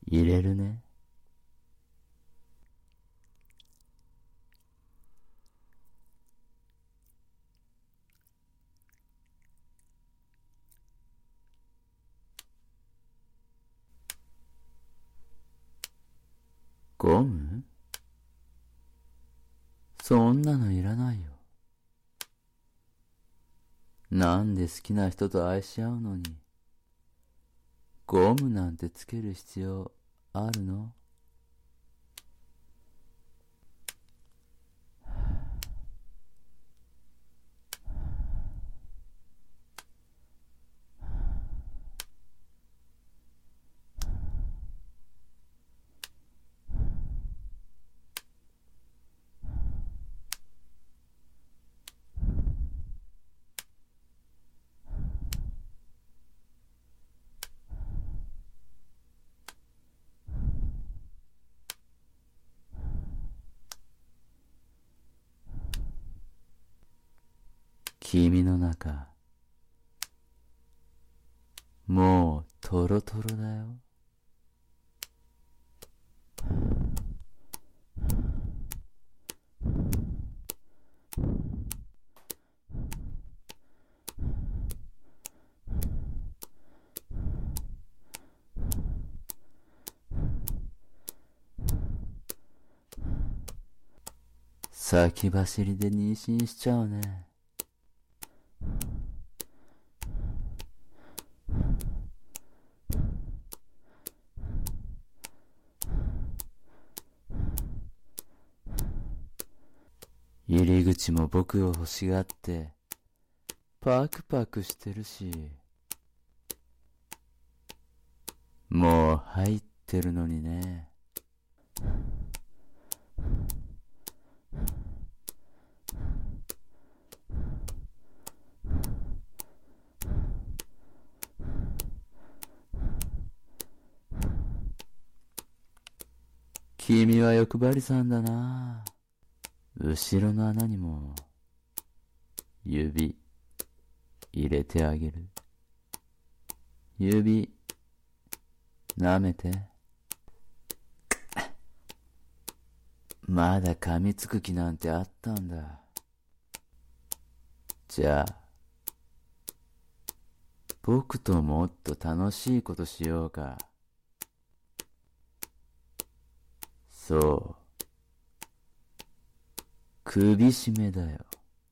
入れるね。ゴム？そんなのいらないよ。なんで好きな人と愛し合うのに、ゴムなんてつける必要あるの？君の中、もうトロトロだよ。先走りで妊娠しちゃうね。入り口も僕を欲しがってパクパクしてるし、もう入ってるのにね。君は欲張りさんだな。後ろの穴にも指入れてあげる。指舐めて。まだ噛みつく気なんてあったんだ。じゃあ僕ともっと楽しいことしようか。そう、首絞めだよ。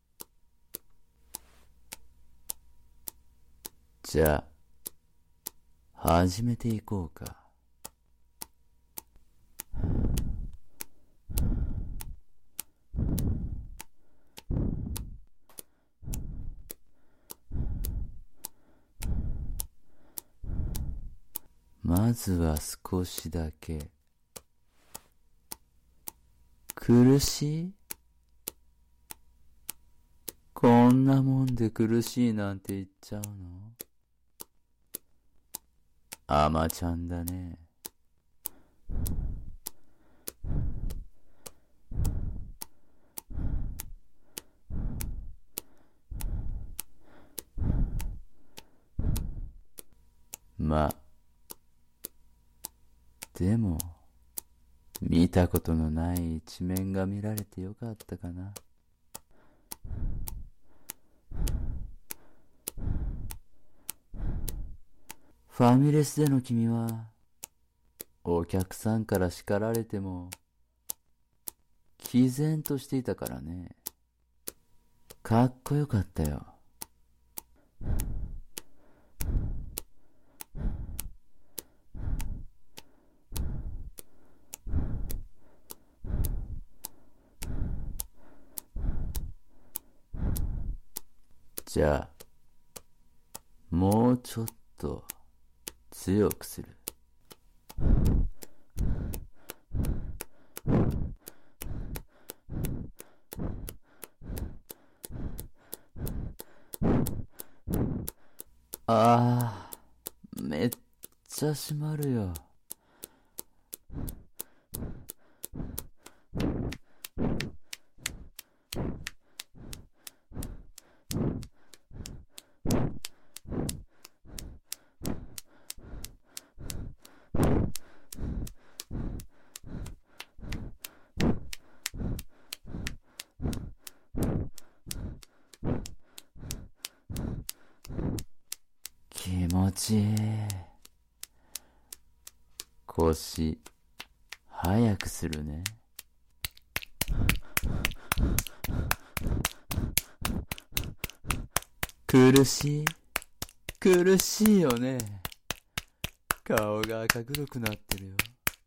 じゃあ始めていこうか。まずは少しだけ。苦しい？こんなもんで苦しいなんて言っちゃうの？甘ちゃんだね。ま、でも見たことのない一面が見られてよかったかな。ファミレスでの君はお客さんから叱られても毅然としていたからね。かっこよかったよ。じゃあもうちょっと強くする。ああ、めっちゃ締まるよ。 ちい。腰、早くするね。苦しい、苦しいよね。顔が赤黒くなってるよ。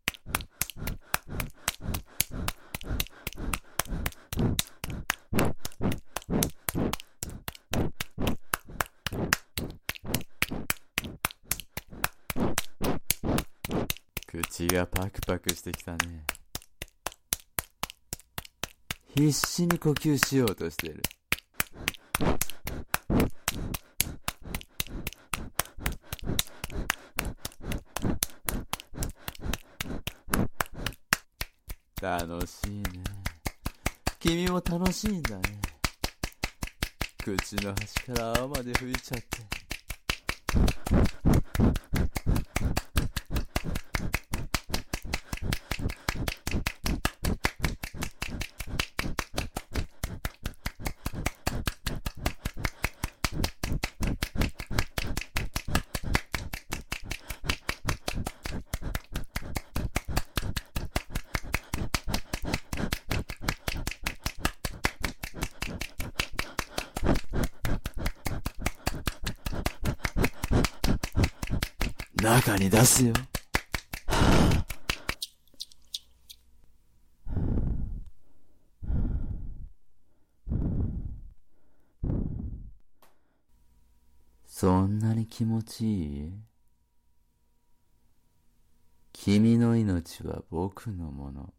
口がパクパクしてきたね。必死に呼吸しようとしてる。楽しいね。君も楽しいんだね。口の端から泡まで吹いちゃって。中に出すよ。そんなに気持ちいい？君の命は僕のもの。